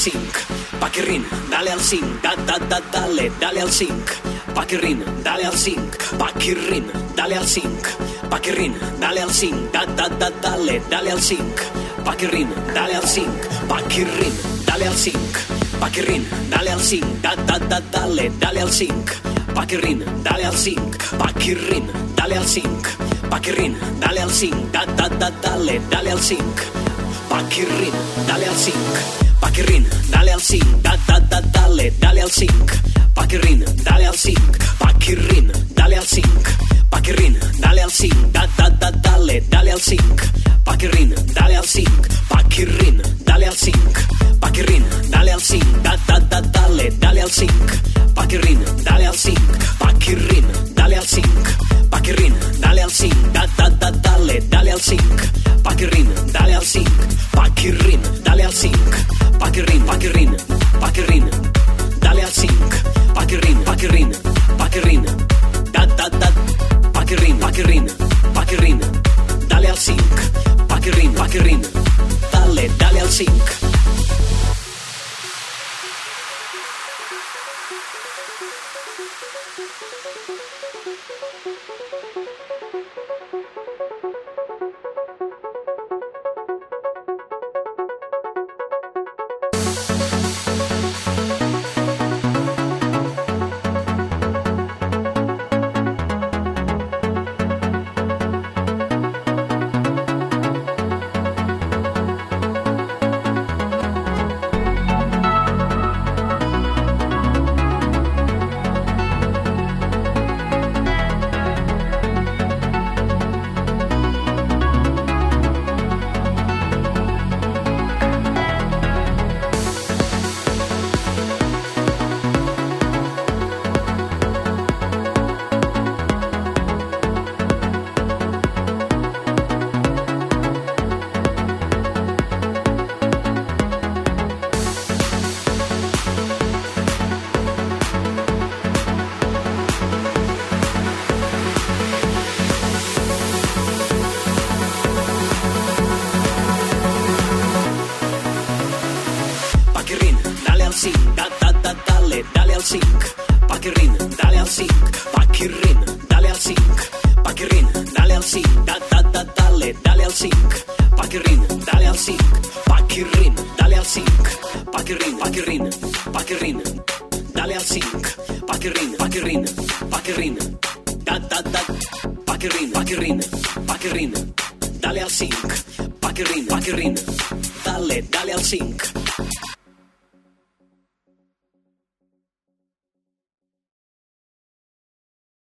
5, Paquirrin, dale al 5, dale al 5, Paquirrin, dale al 5, Paquirrin, dale al 5, Paquirrin, dale al 5, dale al 5, Paquirrin, dale al 5, Paquirrin, dale al 5, Paquirrin, dale al 5, dale al 5, Paquirrin, dale al 5, Paquirrin, dale al 5, Paquirrin, dale al 5, dale al 5, Paquirrin, dale al 5, Paquirrin, dale al 5, dale al 5, Paquirrin, dale al 5, Paquirrin, dale al 5, Paquirrin, dale al 5, dale al 5, Paquirrin, dale al 5, Paquirrin, dale al 5, Paquirrin, dale al 5, dale al 5, Paquirrin, dale al 5, Paquirrin, dale al 5, Paquirrin, dale al 5, dale al 5, Paquirrin, dale al 5, Paquirrin, dale al 5, Paquirrin, Paquirrin, Paquirrin, dale al 5, Paquirrin, Paquirrin, Paquirrin, Paquirrin, Paquirrin, Paquirrin, dale al 5, Paquirrin, Paquirrin, dale al 5. Dale al 5, Paquirrin, dale al 5, Paquirrin, dale al 5, Paquirrin, dale al 5, dale al 5, Paquirrin, dale al 5, Paquirrin, dale al 5, Paquirrin, Paquirrin, Paquirrin, dale al 5, Paquirrin, Paquirrin, Paquirrin, Paquirrin, Paquirrin, Paquirrin, dale al 5, Paquirrin, Paquirrin, dale al 5.